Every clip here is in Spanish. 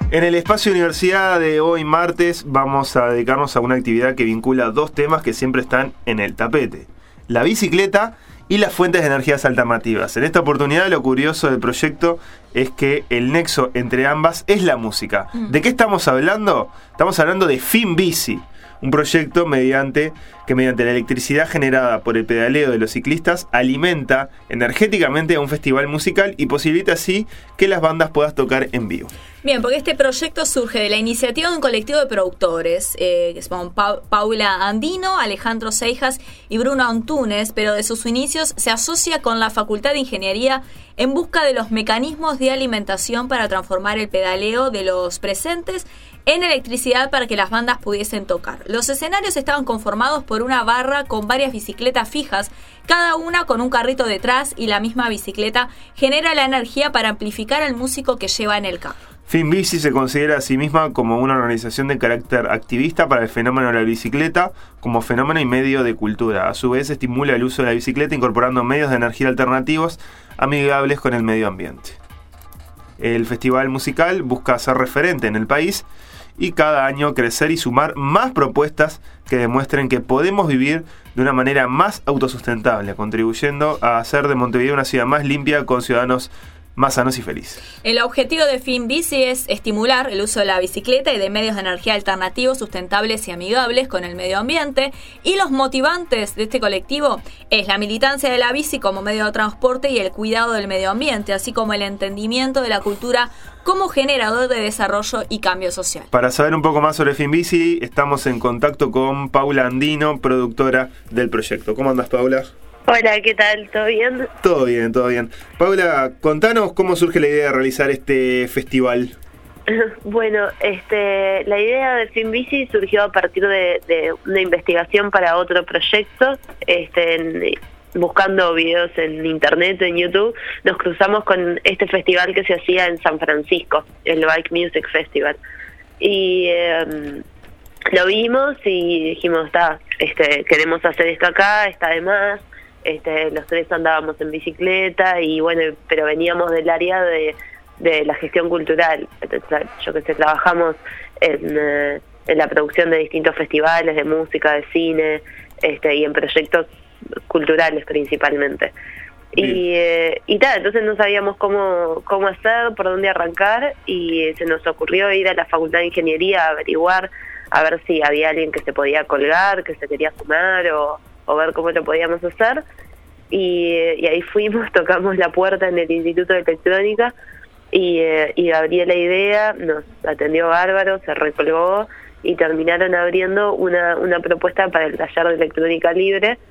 En el espacio Universidad de hoy martes vamos a dedicarnos a una actividad que vincula dos temas que siempre están en el tapete: la bicicleta y las fuentes de energías alternativas. En esta oportunidad lo curioso del proyecto es que el nexo entre ambas es la música. ¿De qué estamos hablando? Estamos hablando de FinBici, un proyecto que mediante la electricidad generada por el pedaleo de los ciclistas alimenta energéticamente a un festival musical y posibilita así que las bandas puedan tocar en vivo. Bien, porque este proyecto surge de la iniciativa de un colectivo de productores, que son Paula Andino, Alejandro Seijas y Bruno Antunes, pero desde sus inicios se asocia con la Facultad de Ingeniería en busca de los mecanismos de alimentación para transformar el pedaleo de los presentes en electricidad para que las bandas pudiesen tocar. Los escenarios estaban conformados por una barra con varias bicicletas fijas, cada una con un carrito detrás, y la misma bicicleta genera la energía para amplificar al músico que lleva en el carro. FinBici se considera a sí misma como una organización de carácter activista para el fenómeno de la bicicleta como fenómeno y medio de cultura. A su vez, estimula el uso de la bicicleta incorporando medios de energía alternativos amigables con el medio ambiente. El festival musical busca ser referente en el país y cada año crecer y sumar más propuestas que demuestren que podemos vivir de una manera más autosustentable, contribuyendo a hacer de Montevideo una ciudad más limpia con ciudadanos más sanos y felices. El objetivo de FinBici es estimular el uso de la bicicleta y de medios de energía alternativos, sustentables y amigables con el medio ambiente. Y los motivantes de este colectivo es la militancia de la bici como medio de transporte y el cuidado del medio ambiente, así como el entendimiento de la cultura como generador de desarrollo y cambio social. Para saber un poco más sobre FinBici, estamos en contacto con Paula Andino, productora del proyecto. ¿Cómo andas, Paula? Hola, ¿qué tal? ¿Todo bien? Todo bien, todo bien. Paula, contanos cómo surge la idea de realizar este festival. Bueno, la idea de FinBici surgió a partir de una investigación para otro proyecto. Buscando videos en internet, en YouTube, nos cruzamos con este festival que se hacía en San Francisco, el Bike Music Festival. Y lo vimos y dijimos, queremos hacer esto acá, está de más. Los tres andábamos en bicicleta y bueno, pero veníamos del área de la gestión cultural. Yo que sé, trabajamos en la producción de distintos festivales de música, de cine, y en proyectos culturales principalmente. Entonces no sabíamos cómo hacer, por dónde arrancar, y se nos ocurrió ir a la Facultad de Ingeniería a averiguar, a ver si había alguien que se podía colgar, que se quería sumar o ver cómo lo podíamos hacer. Y ahí fuimos, tocamos la puerta en el Instituto de Electrónica y abrí la idea, nos atendió bárbaro, se recolgó y terminaron abriendo una propuesta para el taller de electrónica libre.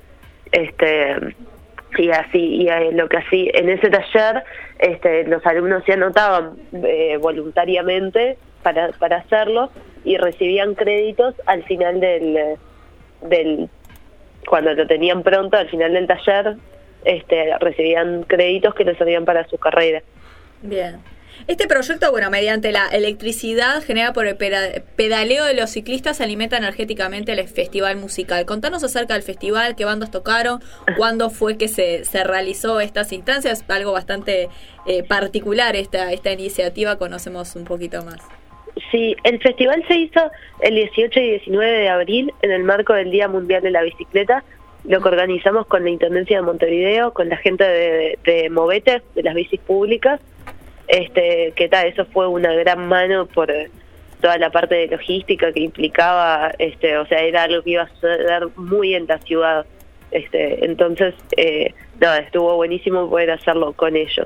Lo que así en ese taller los alumnos se anotaban voluntariamente para hacerlo y recibían créditos al final del cuando lo tenían pronto, al final del taller, recibían créditos que les servían para su carrera. Bien. Este proyecto, mediante la electricidad generada por el pedaleo de los ciclistas, alimenta energéticamente el festival musical. Contanos acerca del festival, qué bandas tocaron, cuándo fue que se realizó estas instancias, algo bastante particular esta iniciativa, conocemos un poquito más. Sí, el festival se hizo el 18 y 19 de abril en el marco del Día Mundial de la Bicicleta. Lo que organizamos con la Intendencia de Montevideo, con la gente de Movete, de las bicis públicas. Eso fue una gran mano por toda la parte de logística que implicaba, era algo que iba a suceder muy en la ciudad. Entonces, estuvo buenísimo poder hacerlo con ellos.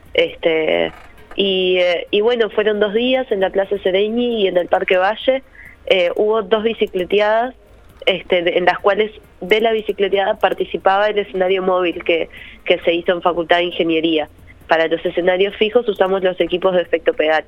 Bueno, fueron 2 días en la Plaza Sereñi y en el Parque Valle. Hubo 2 bicicleteadas, en las cuales de la bicicleteada participaba el escenario móvil que se hizo en Facultad de Ingeniería. Para los escenarios fijos usamos los equipos de efecto pedal.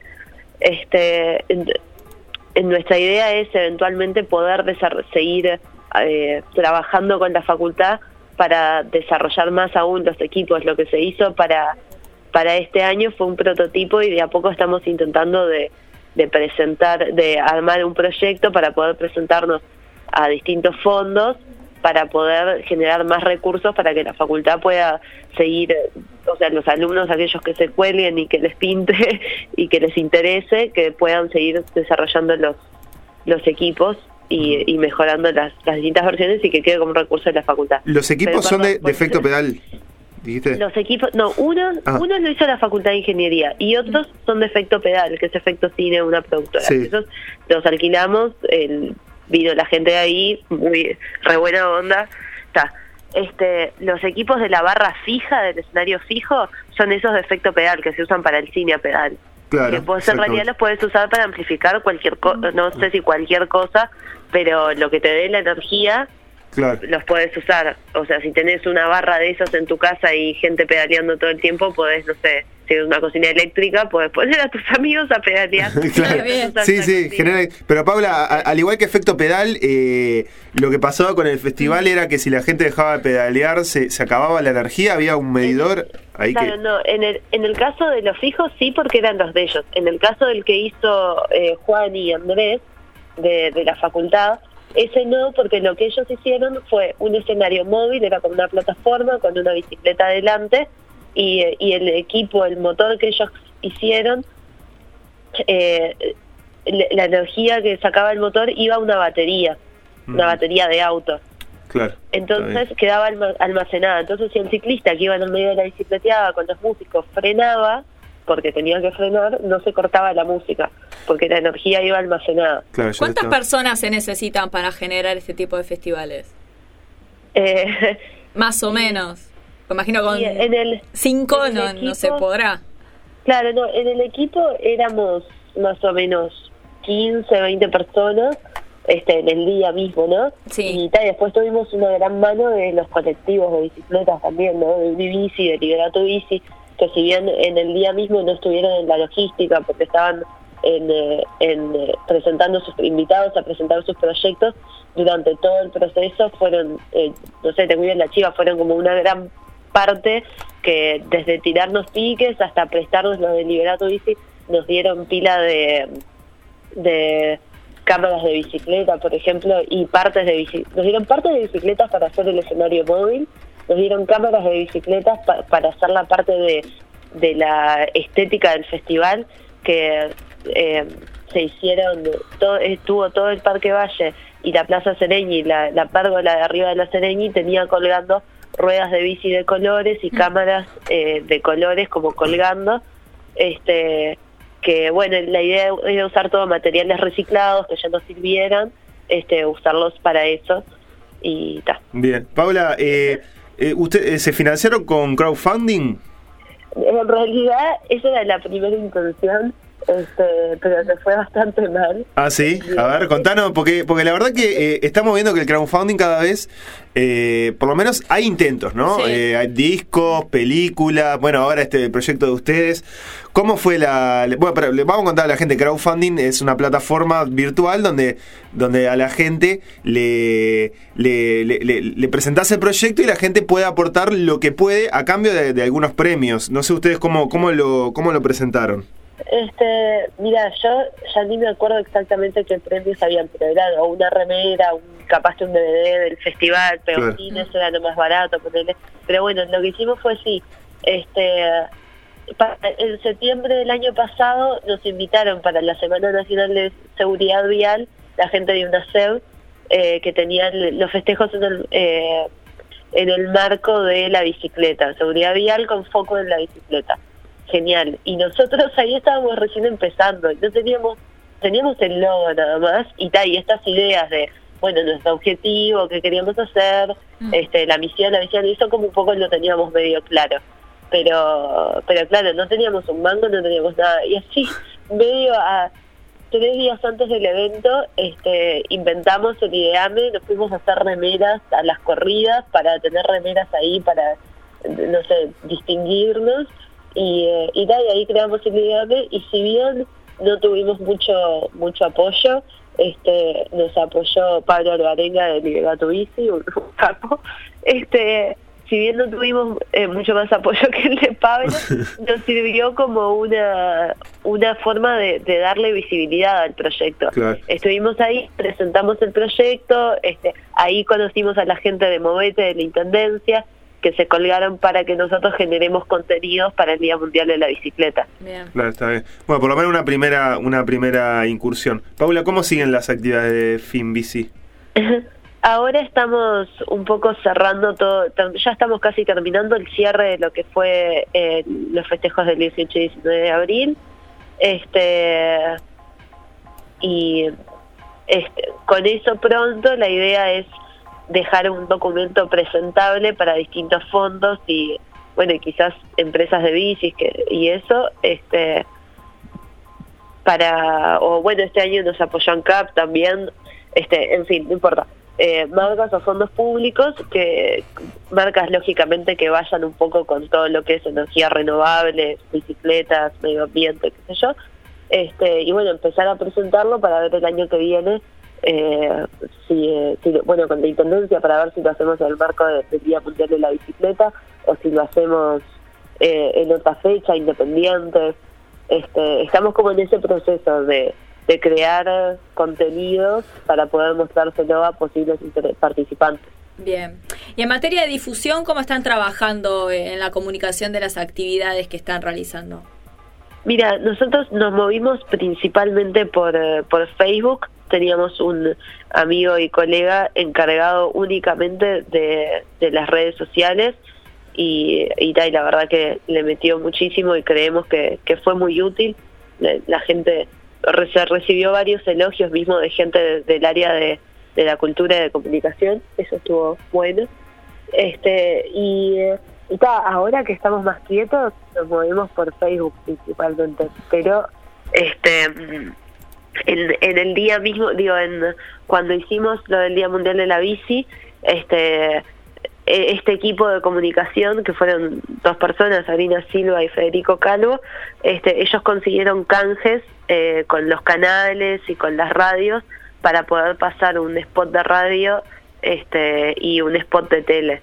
Nuestra idea es eventualmente poder seguir trabajando con la facultad para desarrollar más aún los equipos. Lo que se hizo para este año fue un prototipo y de a poco estamos intentando de armar un proyecto para poder presentarnos a distintos fondos para poder generar más recursos para que la facultad pueda seguir o sea, los alumnos, aquellos que se cuelguen y que les pinte y que les interese, que puedan seguir desarrollando los equipos y mejorando las distintas versiones y que quede como un recurso de la facultad. ¿Los equipos son de efecto pedal? ¿Dijiste? Los equipos, no, uno lo hizo la Facultad de Ingeniería y otros son de efecto pedal, que es efecto cine, una productora. Sí. Esos los alquilamos, vino la gente de ahí, muy re buena onda. Está. Los equipos de la barra fija, del escenario fijo, son esos de efecto pedal que se usan para el cine a pedal. Claro, Que en realidad los puedes usar para amplificar cualquier cosa, no sé si cualquier cosa, pero lo que te dé la energía, claro, los puedes usar. O sea, si tenés una barra de esos en tu casa y gente pedaleando todo el tiempo, podés, no sé, si es una cocina eléctrica, podés poner a tus amigos a pedalear. Claro. Sí, general. Pero Paula, al igual que efecto pedal, lo que pasaba con el festival era que si la gente dejaba de pedalear, se acababa la energía, había un medidor ahí. Claro, no, en el caso de los fijos sí, porque eran los de ellos. En el caso del que hizo Juan y Andrés de la facultad, ese no, porque lo que ellos hicieron fue un escenario móvil, era con una plataforma, con una bicicleta adelante, y el equipo, el motor que ellos hicieron, la energía que sacaba el motor iba a una batería de auto. Claro. Entonces quedaba almacenada. Entonces si el ciclista que iba en el medio de la bicicleteada con los músicos frenaba, porque tenía que frenar, no se cortaba la música, porque la energía iba almacenada. Claro, ¿Cuántas personas se necesitan para generar este tipo de festivales? Más o menos. Me imagino con 5 no se podrá. Claro, no, en el equipo éramos más o menos 15, 20 personas en el día mismo, ¿no? Sí. Y después tuvimos una gran mano de los colectivos de bicicletas también, ¿no? De Unibici, de Liberato Bici, que si bien en el día mismo no estuvieron en la logística porque estaban presentando sus invitados a presentar sus proyectos, durante todo el proceso fueron, no sé, te cuido en la chiva, fueron como una gran parte que desde tirarnos piques hasta prestarnos los de Liberato Bici, nos dieron pila de cámaras de bicicleta, por ejemplo, y partes de bicicletas. Nos dieron partes de bicicletas para hacer el escenario móvil, nos dieron cámaras de bicicletas para hacer la parte de la estética del festival, que se hicieron, estuvo todo el Parque Valle y la Plaza Sereñi, la pérgola de arriba de la Sereñi tenía colgando ruedas de bici de colores y cámaras de colores como colgando, que bueno, la idea era usar todos materiales reciclados que ya no sirvieran, usarlos para eso y ta. Bien, Paula, ¿usted se financiaron con crowdfunding? En realidad esa era la primera intención, pero se fue bastante mal. Ah, sí, a ver, contanos, porque la verdad que estamos viendo que el crowdfunding cada vez, por lo menos hay intentos, ¿no? Sí. Hay discos, películas, bueno, ahora el proyecto de ustedes. ¿Cómo fue bueno, pero le vamos a contar a la gente, crowdfunding es una plataforma virtual donde a la gente le presentás el proyecto y la gente puede aportar lo que puede a cambio de algunos premios. No sé ustedes cómo lo presentaron. Mira, yo ya ni me acuerdo exactamente qué premios habían, pero era o una remera, capaz que un DVD del festival, pegotines, claro. Era lo más barato, ponerle. Pero bueno, lo que hicimos fue sí, en septiembre del año pasado nos invitaron para la Semana Nacional de Seguridad Vial, la gente de UNACEV, que tenían los festejos en el marco de la bicicleta, seguridad vial con foco en la bicicleta. Genial. Y nosotros ahí estábamos recién empezando, no teníamos el logo nada más, y estas ideas de, bueno, nuestro objetivo, qué queríamos hacer, la misión, y eso como un poco lo teníamos medio claro. Pero claro, no teníamos un mango, no teníamos nada. Y así, medio a 3 días antes del evento, inventamos el ideame, nos fuimos a hacer remeras a las corridas, para tener remeras ahí, para, no sé, distinguirnos. Y ahí creamos el ideame, y si bien no tuvimos mucho apoyo, nos apoyó Pablo Alvarenga de Liberato Bici, un capo, si bien no tuvimos mucho más apoyo que el de Pablo, nos sirvió como una forma de darle visibilidad al proyecto. Claro. Estuvimos ahí, presentamos el proyecto, ahí conocimos a la gente de Movete, de la Intendencia, que se colgaron para que nosotros generemos contenidos para el Día Mundial de la Bicicleta. Bien. Claro, está bien. Bueno, por lo menos una primera incursión. Paula, ¿cómo siguen las actividades de FinBici? Ahora estamos un poco cerrando todo, ya estamos casi terminando el cierre de lo que fue los festejos del 18 y 19 de abril. Con eso pronto la idea es dejar un documento presentable para distintos fondos y bueno, y quizás empresas de bicis y eso, este año nos apoyó ANCAP también, en fin, no importa. Marcas o fondos públicos, marcas lógicamente que vayan un poco con todo lo que es energía renovable, bicicletas, medio ambiente, qué sé yo, y bueno, empezar a presentarlo para ver el año que viene, con la Intendencia, para ver si lo hacemos en el marco del Día Mundial de la Bicicleta o si lo hacemos en otra fecha, independiente. Estamos como en ese proceso de crear contenidos para poder mostrárselo a posibles participantes. Bien. Y en materia de difusión, ¿cómo están trabajando en la comunicación de las actividades que están realizando? Mira, nosotros nos movimos principalmente por Facebook. Teníamos un amigo y colega encargado únicamente de las redes sociales y la verdad que le metió muchísimo y creemos que fue muy útil. La gente se recibió varios elogios mismo de gente del área de la cultura y de comunicación, eso estuvo bueno. Ahora que estamos más quietos, nos movemos por Facebook principalmente, pero en el día mismo, cuando hicimos lo del Día Mundial de la Bici, este equipo de comunicación, que fueron 2 personas, Sabrina Silva y Federico Calvo, ellos consiguieron canjes con los canales y con las radios para poder pasar un spot de radio y un spot de tele.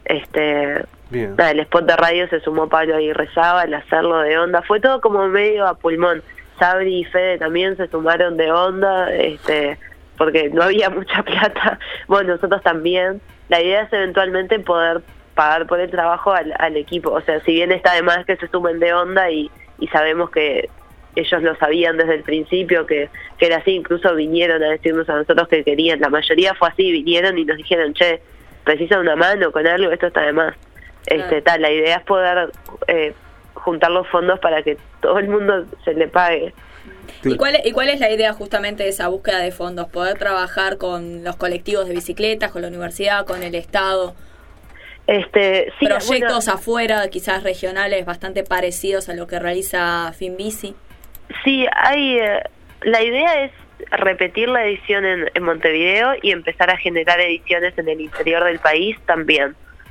Bien. El spot de radio se sumó Pablo Aguirre Saba, el hacerlo de onda, fue todo como medio a pulmón. Sabri y Fede también se sumaron de onda, porque no había mucha plata. Bueno, nosotros también. La idea es eventualmente poder pagar por el trabajo al equipo. O sea, si bien está de más que se sumen de onda y sabemos que ellos lo sabían desde el principio, que era así, incluso vinieron a decirnos a nosotros que querían. La mayoría fue así, vinieron y nos dijeron, che, ¿precisan una mano con algo? Esto está de más. La idea es poder juntar los fondos para que todo el mundo se le pague. ¿Y cuál es la idea justamente de esa búsqueda de fondos? ¿Poder trabajar con los colectivos de bicicletas, con la universidad, con el Estado? Sí, proyectos afuera, quizás regionales, bastante parecidos a lo que realiza FinBici. Sí, la idea es repetir la edición en Montevideo y empezar a generar ediciones en el interior del país también.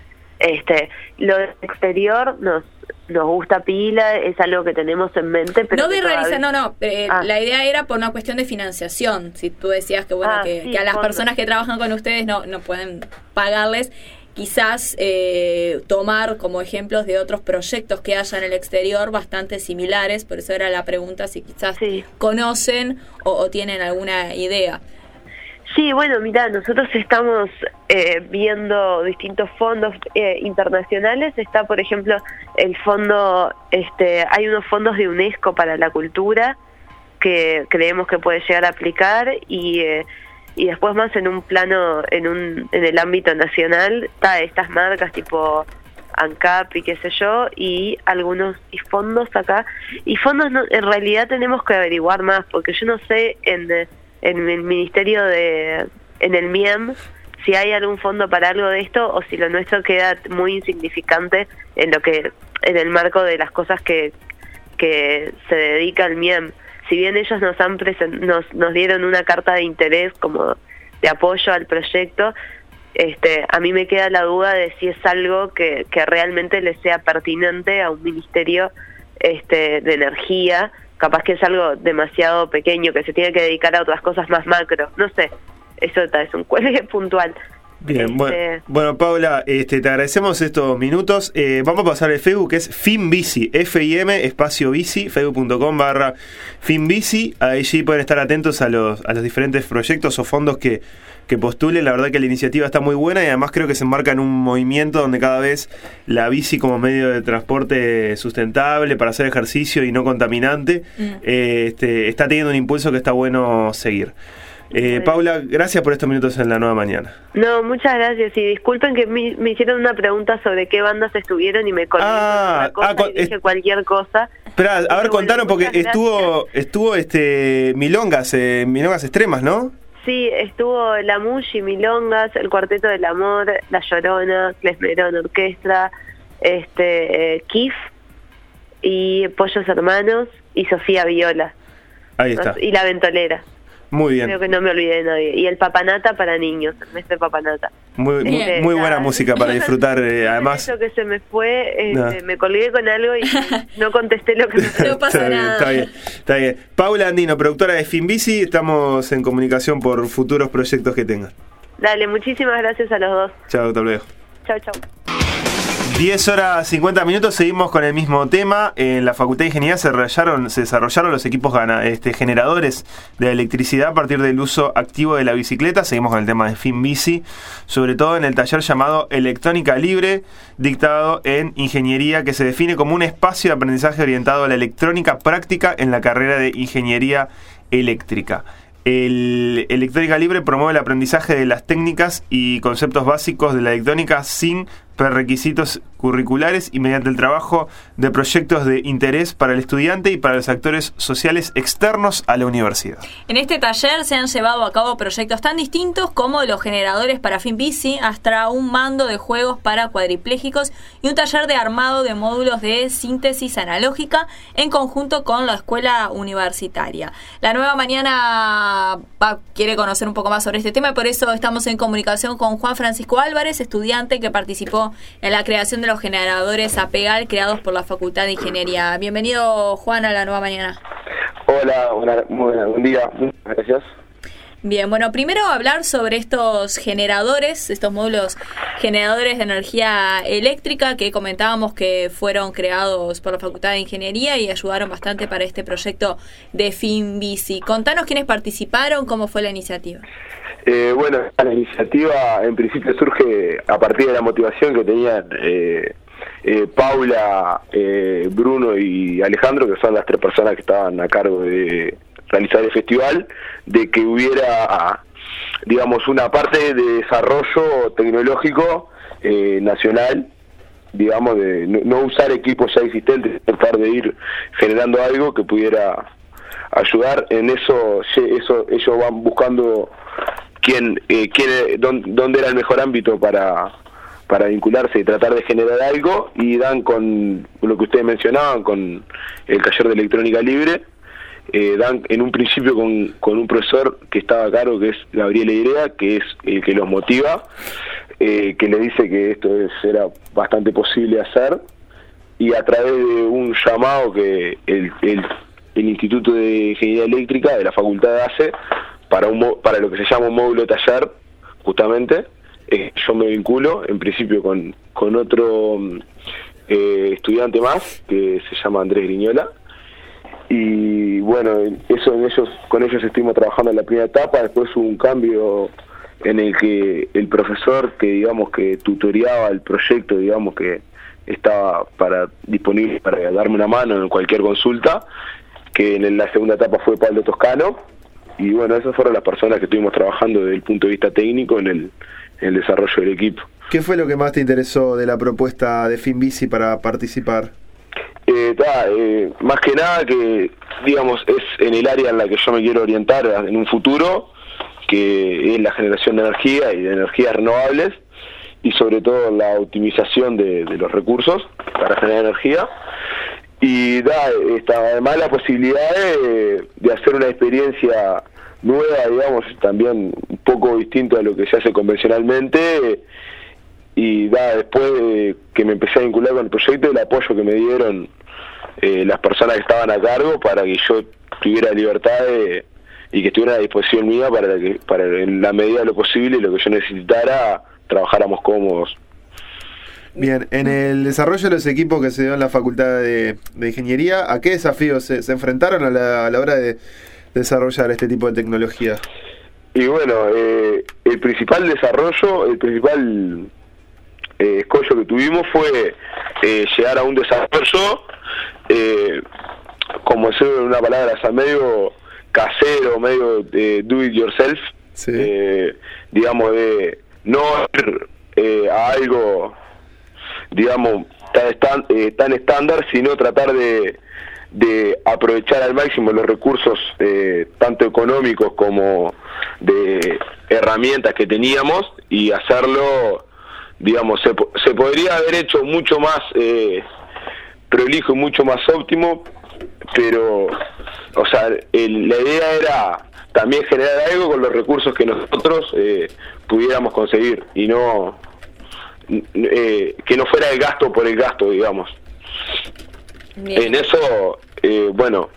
Lo del exterior nos gusta pila, es algo que tenemos en mente, pero no de realizar, la idea era por una cuestión de financiación. Si tú decías que que a las personas que trabajan con ustedes no pueden pagarles, quizás tomar como ejemplos de otros proyectos que haya en el exterior bastante similares. Por eso era la pregunta, si quizás conocen o tienen alguna idea. Sí, bueno, mira, nosotros estamos viendo distintos fondos internacionales. Está, por ejemplo, el fondo, hay unos fondos de UNESCO para la cultura que creemos que puede llegar a aplicar y después más en un plano, en el ámbito nacional, está estas marcas tipo ANCAP y qué sé yo, y algunos fondos acá. Y fondos en realidad tenemos que averiguar más, porque yo no sé en el ministerio en el MIEM, si hay algún fondo para algo de esto o si lo nuestro queda muy insignificante en el marco de las cosas que se dedica al MIEM. Si bien ellos nos dieron una carta de interés como de apoyo al proyecto, a mí me queda la duda de si es algo que realmente le sea pertinente a un ministerio de energía. Capaz que es algo demasiado pequeño, que se tiene que dedicar a otras cosas más macro. No sé, eso es un cuelgue puntual. Bien, bueno Paula, te agradecemos estos minutos. Vamos a pasar el Facebook, que es FIMBICI, F-I-M, espacio bici, facebook.com/FIMBICI. Allí pueden estar atentos a los diferentes proyectos o fondos que postulen. La verdad que la iniciativa está muy buena y además creo que se enmarca en un movimiento donde cada vez la bici como medio de transporte sustentable para hacer ejercicio y no contaminante está teniendo un impulso que está bueno seguir. Paula, gracias por estos minutos en La Nueva Mañana. No, muchas gracias y disculpen que me hicieron una pregunta sobre qué bandas estuvieron y me colgué y dije cualquier cosa. Espera, a ver, contaron porque estuvo Milongas Extremas, ¿no? Sí, estuvo La Mushi, Milongas, el Cuarteto del Amor, La Llorona, Klesmerón Orquestra, Kif y Pollos Hermanos y Sofía Viola. Ahí está. Y La Ventolera. Muy bien. Creo que no me olvidé de nadie. Y el Papanata para niños, el maestro Papanata. Muy buena música para disfrutar. Además, eso que se me fue, me colgué con algo y no contesté lo que me fue. No pasa nada. Está bien. Paula Andino, productora de FIMBICI, estamos en comunicación por futuros proyectos que tengan. Dale, muchísimas gracias a los dos. Chao, hasta luego. Chao. 10:50, seguimos con el mismo tema. En la Facultad de Ingeniería se desarrollaron los equipos generadores de electricidad a partir del uso activo de la bicicleta. Seguimos con el tema de FIMBICI, sobre todo en el taller llamado Electrónica Libre, dictado en Ingeniería, que se define como un espacio de aprendizaje orientado a la electrónica práctica en la carrera de Ingeniería Eléctrica. El Electrónica Libre promueve el aprendizaje de las técnicas y conceptos básicos de la electrónica sin prerequisitos curriculares y mediante el trabajo de proyectos de interés para el estudiante y para los actores sociales externos a la universidad. En este taller se han llevado a cabo proyectos tan distintos como los generadores para FIMBICI, hasta un mando de juegos para cuadriplégicos y un taller de armado de módulos de síntesis analógica en conjunto con la escuela universitaria. La Nueva Mañana quiere conocer un poco más sobre este tema y por eso estamos en comunicación con Juan Francisco Álvarez, estudiante que participó en la creación de los generadores APEGAL creados por la Facultad de Ingeniería. Bienvenido, Juan, a La Nueva Mañana. Hola, buen día, muchas gracias. Bien, bueno, primero hablar sobre estos generadores, estos módulos generadores de energía eléctrica que comentábamos que fueron creados por la Facultad de Ingeniería y ayudaron bastante para este proyecto de FIMBICI. Contanos quiénes participaron, cómo fue la iniciativa. Bueno, la iniciativa en principio surge a partir de la motivación que tenían Paula, Bruno y Alejandro, que son las tres personas que estaban a cargo de realizar el festival, de que hubiera, digamos, una parte de desarrollo tecnológico nacional, digamos, de no usar equipos ya existentes, tratar de ir generando algo que pudiera ayudar. En eso ellos van buscando dónde era el mejor ámbito para vincularse y tratar de generar algo, y dan con lo que ustedes mencionaban, con el taller de electrónica libre. Dan en un principio con un profesor que estaba a cargo, que es Gabriel Eirea, que es el que los motiva, que le dice que esto era bastante posible hacer, y a través de un llamado que el Instituto de Ingeniería Eléctrica de la facultad hace para lo que se llama un módulo taller, justamente, yo me vinculo en principio con otro estudiante más que se llama Andrés Griñola, y bueno, con ellos estuvimos trabajando en la primera etapa. Después hubo un cambio en el que el profesor que tutoreaba el proyecto, que estaba disponible para darme una mano en cualquier consulta, que en la segunda etapa fue Pablo Toscano. Y bueno, esas fueron las personas que estuvimos trabajando desde el punto de vista técnico en el desarrollo del equipo. ¿Qué fue lo que más te interesó de la propuesta de FIMBICI para participar? Más que nada que, digamos, es en el área en la que yo me quiero orientar en un futuro, que es la generación de energía y de energías renovables, y sobre todo la optimización de los recursos para generar energía. Y además la posibilidad de hacer una experiencia nueva, digamos, también un poco distinto a lo que se hace convencionalmente. Y después de que me empecé a vincular con el proyecto, el apoyo que me dieron las personas que estaban a cargo para que yo tuviera libertad y que estuviera a disposición mía para en la medida de lo posible, lo que yo necesitara, trabajáramos cómodos. Bien, en el desarrollo de los equipos que se dio en la Facultad de Ingeniería, ¿a qué desafíos se enfrentaron a la hora de desarrollar este tipo de tecnología? Y bueno, el principal desarrollo, el principal escollo que tuvimos fue llegar a un desarrollo, como decir una palabra, o sea, medio casero, medio do it yourself, sí. Digamos, de no ir a algo, digamos, tan estándar, sino tratar de aprovechar al máximo los recursos, tanto económicos como de herramientas que teníamos, y hacerlo, digamos, se podría haber hecho mucho más prolijo y mucho más óptimo, pero, o sea, la idea era también generar algo con los recursos que nosotros pudiéramos conseguir, y no que no fuera el gasto por el gasto, digamos. Bien. En eso, bueno,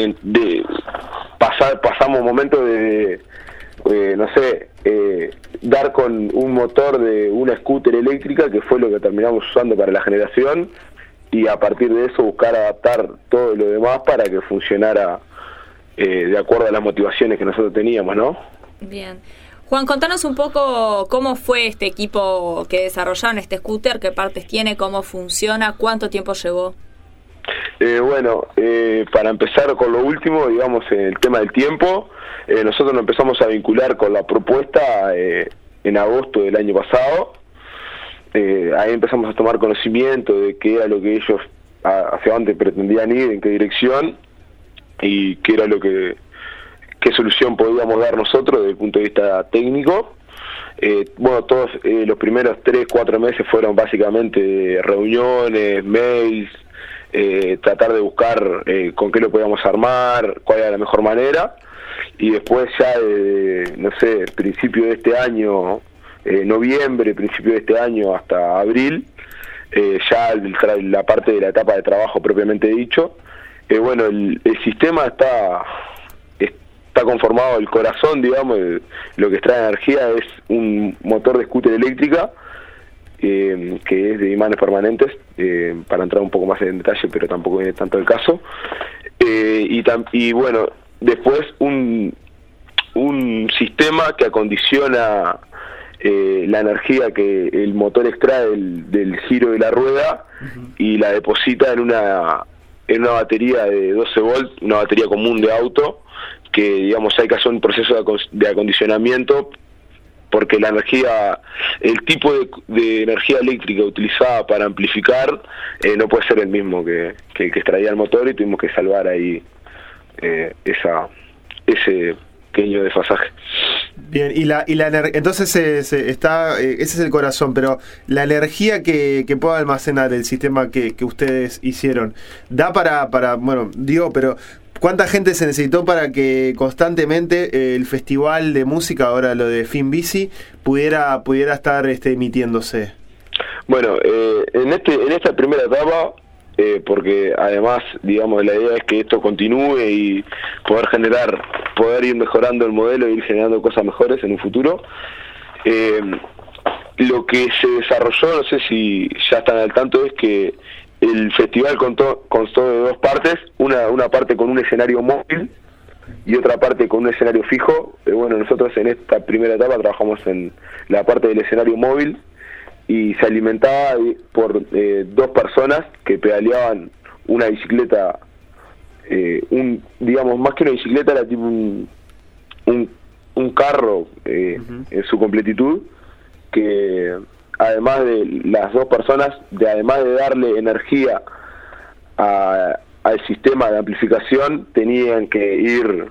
pasamos momentos de no sé, dar con un motor de una scooter eléctrica, que fue lo que terminamos usando para la generación, y a partir de eso buscar adaptar todo lo demás para que funcionara de acuerdo a las motivaciones que nosotros teníamos, ¿no? Bien. Juan, contanos un poco cómo fue este equipo que desarrollaron, este scooter, qué partes tiene, cómo funciona, cuánto tiempo llevó. Bueno, para empezar con lo último, digamos, el tema del tiempo, nosotros nos empezamos a vincular con la propuesta en agosto del año pasado. Ahí empezamos a tomar conocimiento de qué era lo que ellos hacia dónde pretendían ir, en qué dirección, y qué era qué solución podíamos dar nosotros desde el punto de vista técnico. Bueno, todos los primeros 3-4 meses fueron básicamente reuniones, mails, tratar de buscar con qué lo podíamos armar, cuál era la mejor manera, y después ya no sé, principio de este año, noviembre, principio de este año hasta abril, ya la parte de la etapa de trabajo propiamente dicho. Bueno, el sistema está conformado, el corazón, digamos, lo que extrae energía es un motor de scooter eléctrica, que es de imanes permanentes, para entrar un poco más en detalle, pero tampoco es tanto el caso, y bueno, después un sistema que acondiciona la energía que el motor extrae del giro de la rueda, y la deposita en una batería de 12 volts, una batería común de auto, que digamos hay que hacer un proceso de acondicionamiento, porque la energía, el tipo de energía eléctrica utilizada para amplificar no puede ser el mismo que el que extraía el motor, y tuvimos que salvar ahí ese pequeño desfasaje. Bien, entonces ese es el corazón, pero la energía que pueda almacenar el sistema que ustedes hicieron, da para bueno, digo, pero ¿cuánta gente se necesitó para que constantemente el festival de música, ahora lo de FinBici, pudiera estar emitiéndose? Bueno, en esta primera etapa, porque además, digamos, la idea es que esto continúe y poder ir mejorando el modelo e ir generando cosas mejores en un futuro. Lo que se desarrolló, no sé si ya están al tanto, es que el festival constó de dos partes, una parte con un escenario móvil y otra parte con un escenario fijo. Bueno, nosotros en esta primera etapa trabajamos en la parte del escenario móvil, y se alimentaba por dos personas que pedaleaban una bicicleta, digamos, más que una bicicleta, era tipo un carro en su completitud, que además de las dos personas, además de darle energía al sistema de amplificación, tenían que ir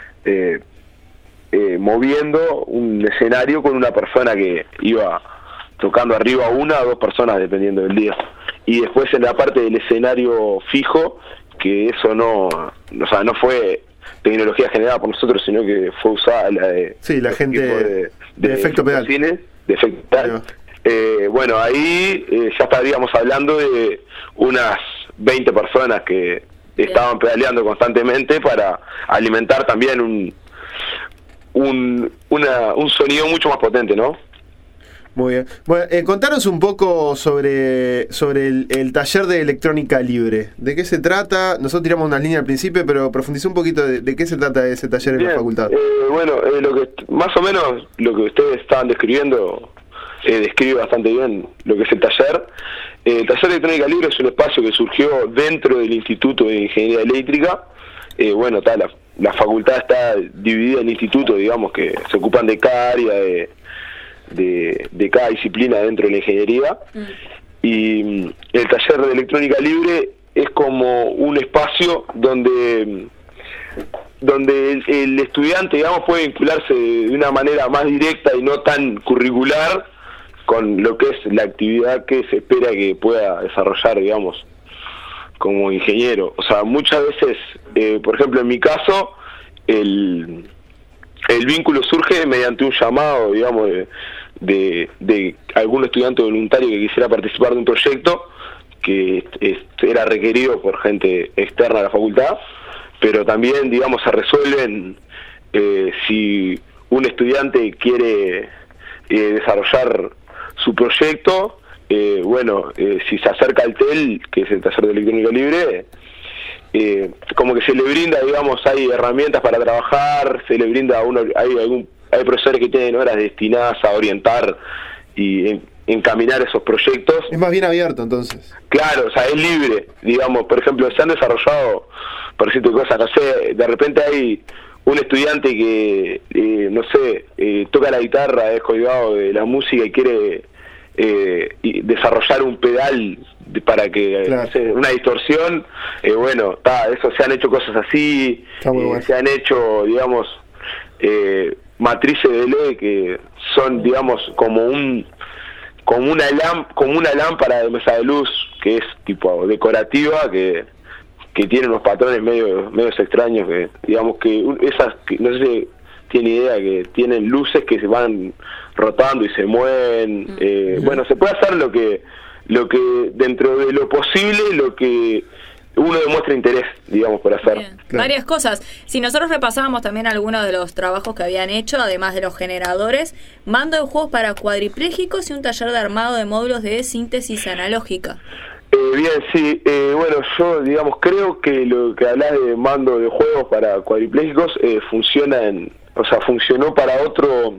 moviendo un escenario con una persona que iba tocando arriba, una o dos personas dependiendo del día. Y después en la parte del escenario fijo, que eso no fue tecnología generada por nosotros, sino que fue usada la gente de efecto pedal. De efecto pedal. Bueno, ahí ya estaríamos hablando de unas 20 personas que estaban pedaleando constantemente para alimentar también un sonido mucho más potente, ¿no? Muy bien. Bueno, contanos un poco sobre el taller de electrónica libre. ¿De qué se trata? Nosotros tiramos una línea al principio, pero profundizó un poquito de qué se trata ese taller en la facultad. Lo que más o menos lo que ustedes estaban describiendo describe bastante bien lo que es el taller. El taller de electrónica libre es un espacio que surgió dentro del Instituto de Ingeniería Eléctrica. La facultad está dividida en institutos, digamos, que se ocupan de cada área de cada disciplina dentro de la ingeniería. Y el taller de electrónica libre es como un espacio donde el estudiante, digamos, puede vincularse de una manera más directa y no tan curricular con lo que es la actividad que se espera que pueda desarrollar, digamos, como ingeniero. O sea, muchas veces, por ejemplo, en mi caso, el vínculo surge mediante un llamado, digamos, de algún estudiante voluntario que quisiera participar de un proyecto que era requerido por gente externa a la facultad, pero también, digamos, se resuelven si un estudiante quiere desarrollar su proyecto, si se acerca al TEL, que es el taller de electrónica libre, como que se le brinda, digamos, hay herramientas para trabajar, se le brinda a uno, hay profesores que tienen horas destinadas a orientar y encaminar esos proyectos. Es más bien abierto, entonces. Claro, o sea, es libre, digamos. Por ejemplo, se han desarrollado, por decirte cosas, no sé, de repente hay un estudiante que, toca la guitarra, es colgado de la música y quiere desarrollar un pedal para que, claro, no sé, una distorsión, eso, se han hecho cosas así, se han hecho, digamos, matrices de LED que son, digamos, como una lámpara de mesa de luz que es tipo decorativa, que tiene unos patrones medios extraños, que digamos que esas, no sé si tiene idea, que tienen luces que se van rotando y se mueven. Se puede hacer lo que dentro de lo posible, lo que uno demuestra interés, digamos, por hacer. Claro. Varias cosas. Si nosotros repasábamos también algunos de los trabajos que habían hecho, además de los generadores, mando de juegos para cuadriplégicos y un taller de armado de módulos de síntesis analógica. Sí. Yo, digamos, creo que lo que hablas de mando de juegos para cuadriplégicos funcionó para otro,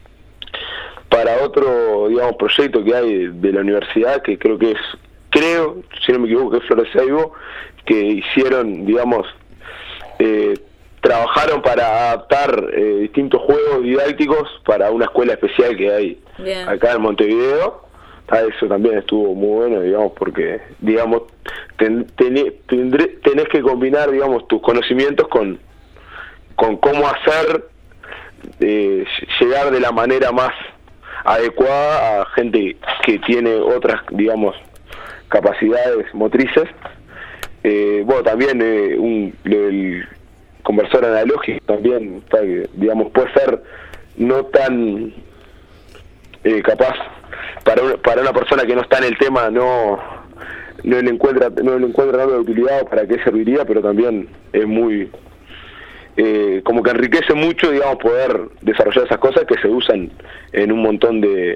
digamos, proyecto que hay de la universidad, que creo, si no me equivoco, que es Flores Saibo, que hicieron, digamos, trabajaron para adaptar distintos juegos didácticos para una escuela especial que hay acá en Montevideo. Eso también estuvo muy bueno, digamos, porque, digamos, tenés que combinar, digamos, tus conocimientos con cómo hacer llegar de la manera más adecuada a gente que tiene otras, digamos, capacidades motrices. También el conversor analógico también, digamos, puede ser no tan capaz para una persona que no está en el tema, no le encuentra nada de utilidad, para qué serviría, pero también es muy como que enriquece mucho, digamos, poder desarrollar esas cosas que se usan en un montón de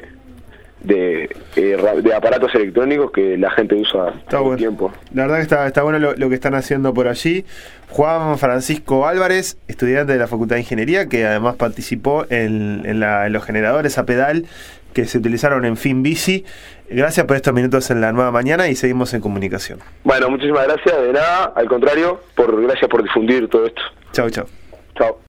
aparatos electrónicos que la gente usa todo el tiempo. La verdad que está bueno lo que están haciendo por allí. Juan Francisco Álvarez, estudiante de la Facultad de Ingeniería, que además participó en los generadores a pedal que se utilizaron en FinBici. Gracias por estos minutos en La Nueva Mañana y seguimos en comunicación. Bueno, muchísimas gracias. De nada, al contrario, gracias por difundir todo esto. Chau. Chao.